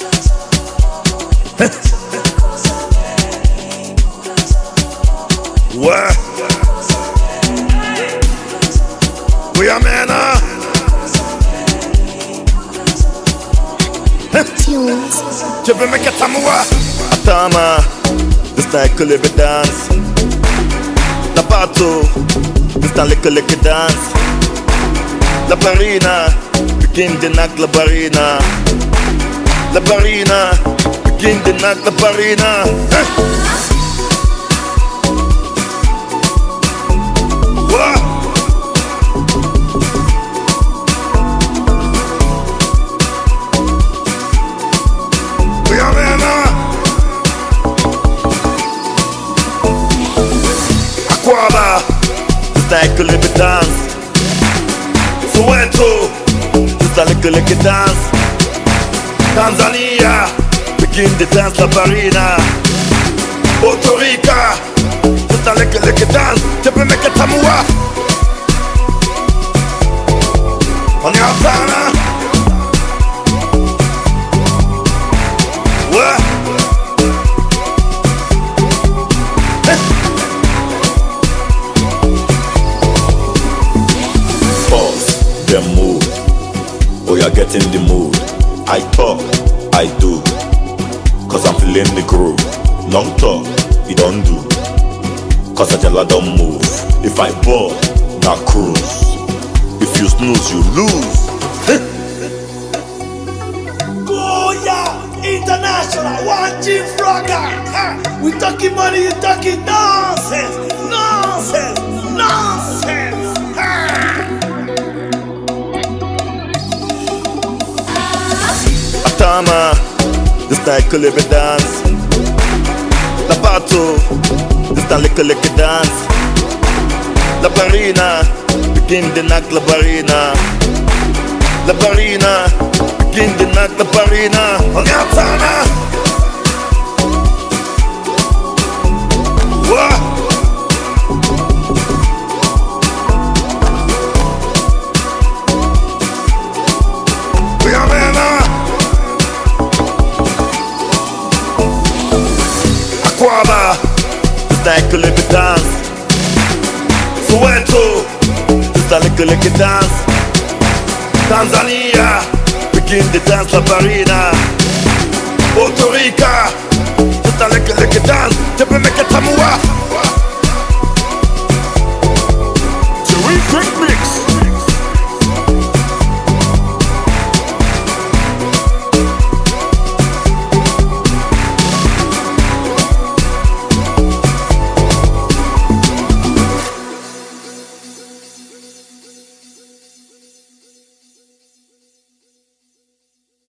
Ouais. Oui, amen. Tu veux me mettre à moi? Attends, ma. This time que le dance. La bateau. This time le dance. La barina. Begin the knock la barina. La barina. Begin the knock la barina. Aquaba, c'est un que dance. Soweto, c'est un que dance. Tanzania, begin the dance la barina. Puerto Rica, c'est un que dance. Tu peux me mettre à moi? On est en train, ouais. Them move, oh you're getting the mood. I talk, I do, cause I'm feeling the groove. Long talk, you don't do, cause I tell I don't move. If I ball, now cruise. If you snooze, you lose. Goya International, one G Frogger. We talking money, you talking nonsense, nonsense, nonsense. Tama, this time que le dance. La bateau, this time le dance. La barina, begin the knock la barina. La barina, begin the knock la barina. On est en train. Aquaba, c'est un que le dance. Soweto, c'est un que dance. Tanzania, begin the dance la barina. Puerto Rica, c'est un que dance. Tu peux me mettre à moi? Tu